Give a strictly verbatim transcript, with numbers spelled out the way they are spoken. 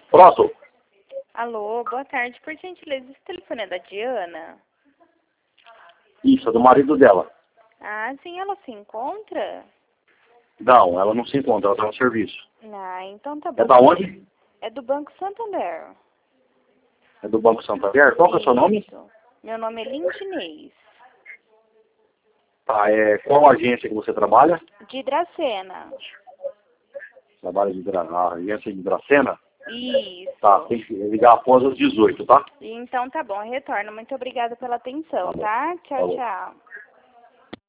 Pronto? Alô, boa tarde. Por gentileza, esse telefone é da Diana? Isso, é do marido dela. Ah, sim, ela se encontra? Não, ela não se encontra, ela está no serviço. Ah, então tá bom. É da onde? É do Banco Santander. É do Banco Santander? Qual que é o seu nome? Isso. Meu nome é Lindinês. Tá, é, qual agência que você trabalha? De Dracena. Trabalha de Dra... ah, agência de Dracena? Isso. Tá, tem que ligar após as dezoito, tá? Então tá bom, eu retorno. Muito obrigada pela atenção, Tá bom. tá? Tá Tchau, bom. tchau.